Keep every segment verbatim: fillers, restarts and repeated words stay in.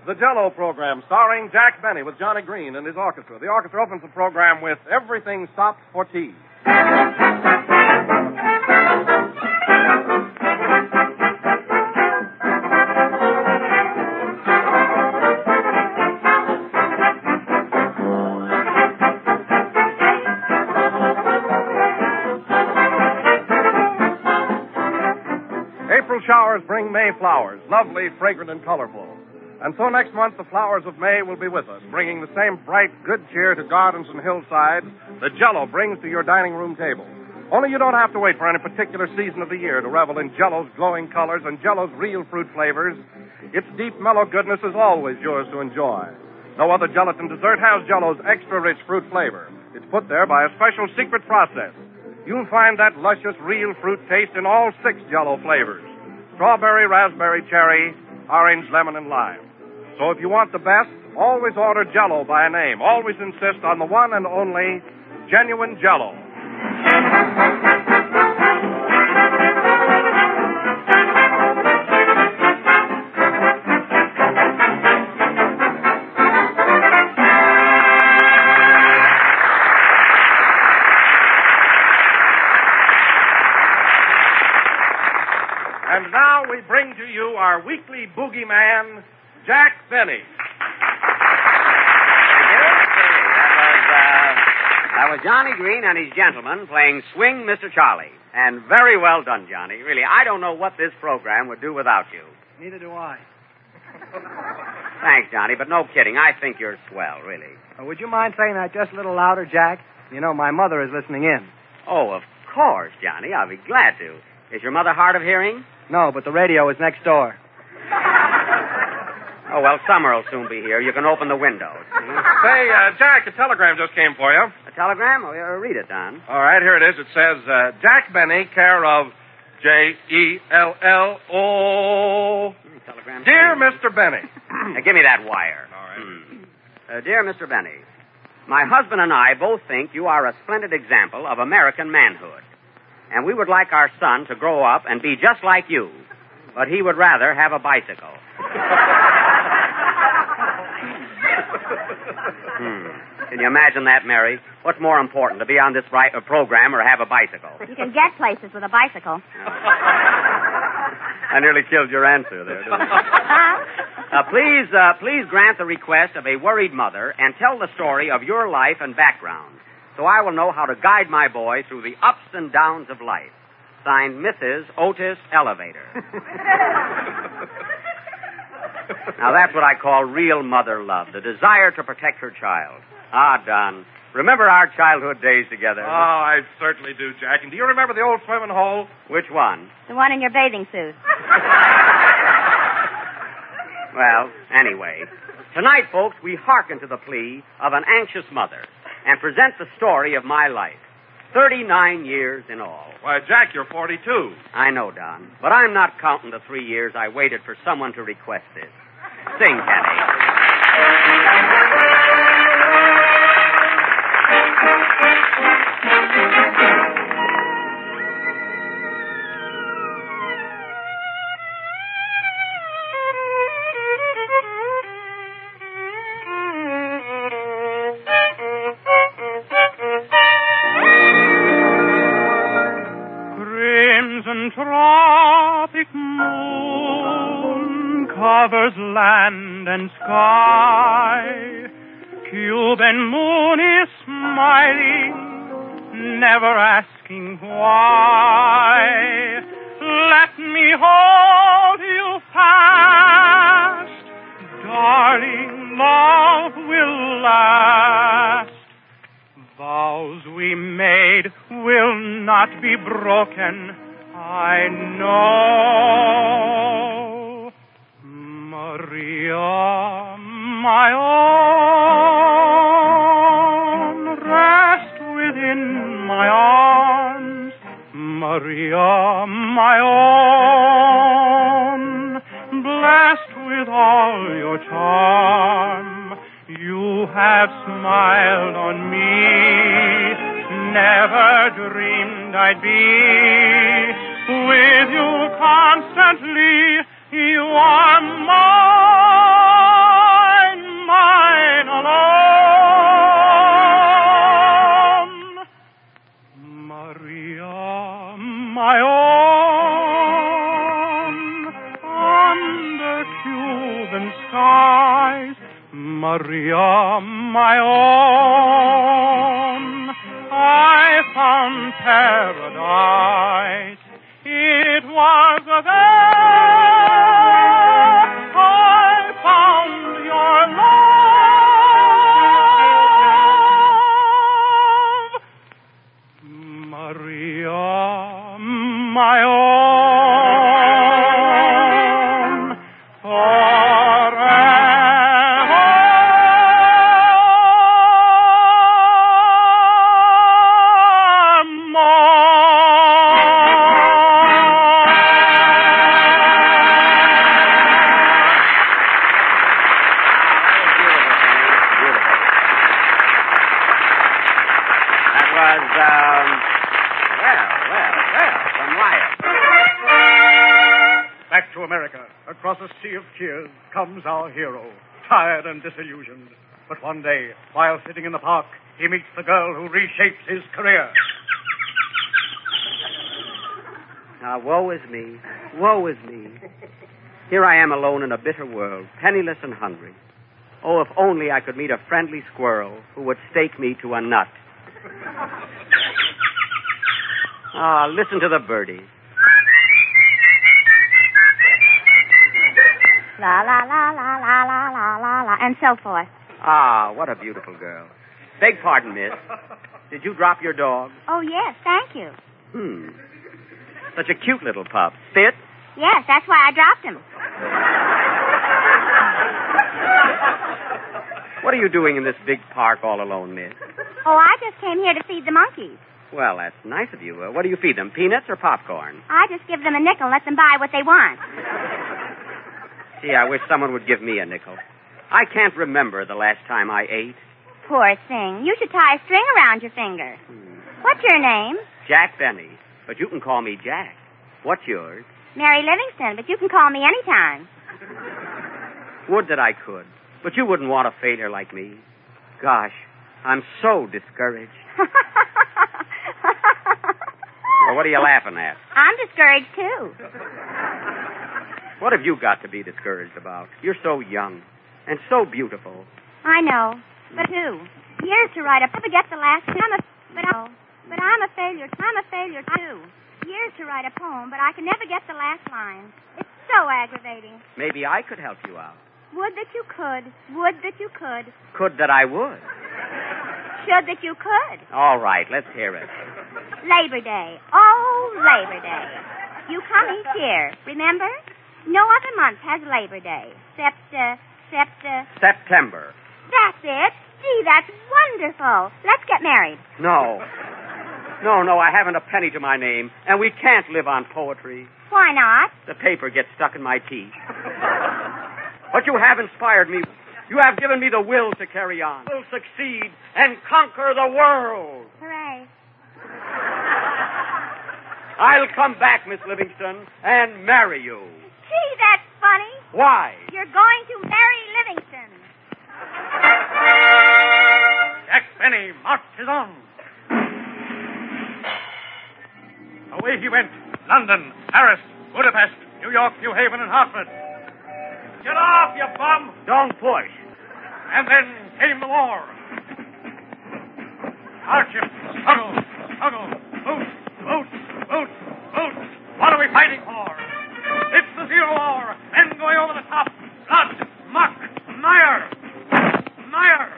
the Jell-O program, starring Jack Benny with Johnny Green and his orchestra. The orchestra opens the program with Everything Stopped for Tea. April showers bring May flowers, lovely, fragrant, and colorful. And so next month, the flowers of May will be with us, bringing the same bright, good cheer to gardens and hillsides that Jell-O brings to your dining room table. Only you don't have to wait for any particular season of the year to revel in Jell-O's glowing colors and Jell-O's real fruit flavors. Its deep, mellow goodness is always yours to enjoy. No other gelatin dessert has Jell-O's extra-rich fruit flavor. It's put there by a special secret process. You'll find that luscious, real fruit taste in all six Jell-O flavors: strawberry, raspberry, cherry, orange, lemon, and lime. So if you want the best, always order Jell-O by a name. Always insist on the one and only genuine Jell-O. And now we bring to you our weekly boogeyman, Jack Benny. That was Johnny Green and his gentlemen playing Swing Mister Charlie. And very well done, Johnny. Really, I don't know what this program would do without you. Neither do I. Thanks, Johnny, but no kidding. I think you're swell, really. Uh, would you mind saying that just a little louder, Jack? You know, my mother is listening in. Oh, of course, Johnny. I'll be glad to. Is your mother hard of hearing? No, but the radio is next door. Oh, well, summer will soon be here. You can open the windows. Say, uh, Jack, a telegram just came for you. A telegram? Oh, yeah, read it, Don. All right, here it is. It says, uh, Jack Benny, care of J E L L O. Mm, telegram. Dear Mister Benny. Now, give me that wire. All right. Hmm. Uh, dear Mister Benny, my husband and I both think you are a splendid example of American manhood. And we would like our son to grow up and be just like you. But he would rather have a bicycle. hmm. Can you imagine that, Mary? What's more important, to be on this right, uh, program or have a bicycle? You can get places with a bicycle. I nearly killed your answer there, didn't I? uh, please, uh, please grant the request of a worried mother and tell the story of your life and background, so I will know how to guide my boy through the ups and downs of life. Signed, Missus Otis Elevator. Now, that's what I call real mother love, the desire to protect her child. Ah, Don, remember our childhood days together? Oh, I certainly do, Jack. And do you remember the old swimming hole? Which one? The one in your bathing suit. Well, anyway, tonight, folks, we hearken to the plea of an anxious mother and present the story of my life. Thirty-nine years in all. Why, Jack, you're forty-two. I know, Don, but I'm not counting the three years I waited for someone to request this. Sing, Kenny. Tropic moon covers land and sky. Cuban moon is smiling, never asking why. Let me hold you fast, darling, love will last. Vows we made will not be broken, I know. Maria, my own, rest within my arms. Maria, my own, blessed with all your charm. You have smiled on me, never dreamed I'd be with you constantly. You are mine. Maria, my own, I found paradise. It was there I found your love. Maria, my own, across a sea of tears comes our hero, tired and disillusioned. But one day, while sitting in the park, he meets the girl who reshapes his career. Now, woe is me. Woe is me. Here I am alone in a bitter world, penniless and hungry. Oh, if only I could meet a friendly squirrel who would stake me to a nut. Ah, listen to the birdies. La, la, la, la, la, la, la, la, la, and so forth. Ah, what a beautiful girl. Beg pardon, miss. Did you drop your dog? Oh, yes, thank you. Hmm. Such a cute little pup. Spit? Yes, that's why I dropped him. What are you doing in this big park all alone, miss? Oh, I just came here to feed the monkeys. Well, that's nice of you. Uh, what do you feed them, peanuts or popcorn? I just give them a nickel and let them buy what they want. Gee, I wish someone would give me a nickel. I can't remember the last time I ate. Poor thing. You should tie a string around your finger. Hmm. What's your name? Jack Benny. But you can call me Jack. What's yours? Mary Livingston, but you can call me anytime. Would that I could. But you wouldn't want a failure like me. Gosh, I'm so discouraged. Well, what are you laughing at? I'm discouraged, too. What have you got to be discouraged about? You're so young and so beautiful. I know. But who? Years to write a... I forget the last... I'm a... But, I... but I'm a failure. I'm a failure, too. Years to write a poem, but I can never get the last line. It's so aggravating. Maybe I could help you out. Would that you could. Would that you could. Could that I would. Should that you could. All right, let's hear it. Labor Day. Oh, Labor Day. You come each year, remember? No other month has Labor Day. Except, uh, except, uh... September. That's it. Gee, that's wonderful. Let's get married. No. No, no, I haven't a penny to my name, and we can't live on poetry. Why not? The paper gets stuck in my teeth. But you have inspired me. You have given me the will to carry on. Will succeed and conquer the world. Hooray. I'll come back, Miss Livingston, and marry you. Gee, that's funny. Why? You're going to marry Livingston. Jack Benny marched his on. Away he went. London, Paris, Budapest, New York, New Haven, and Hartford. Get off, you bum! Don't push. And then came the war. Hardship, struggle, struggle, boots, boots, boots, boots. What are we fighting for? It's the Zero War. Men going over the top. Blood, muck, mire. Mire.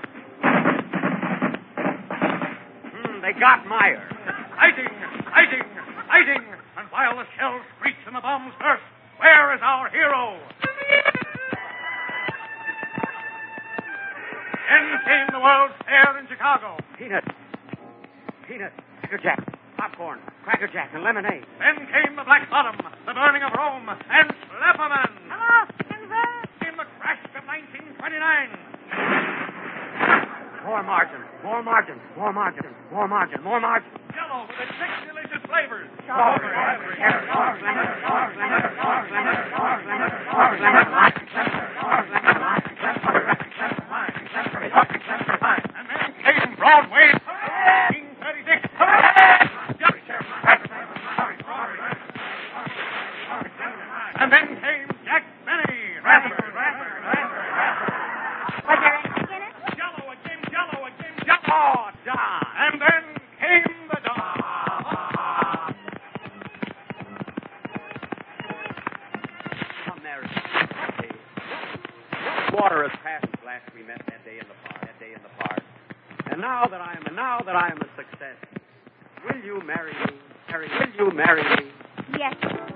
Mm, they got Meyer. Fighting, fighting, fighting. And while the shells screech and the bombs burst, where is our hero? Then came the World's Fair in Chicago. Peanut. Peanut. Cracker Jack. Popcorn. Cracker Jack and lemonade. Then came the Black Bottom, the burning of Rome, and Schlepperman. Hello, came the crash of nineteen twenty-nine. More margin. More margin. More margin. More margin. More margin. Yellow with its six delicious flavors. Strawberry. And then came Broadway. nineteen thirty-six. And then came Jack Benny. Was there anything we met that day in the park. That day in the park. And now that I am, and now that I am a success, will you marry me, Harry? Will you marry me? Yes.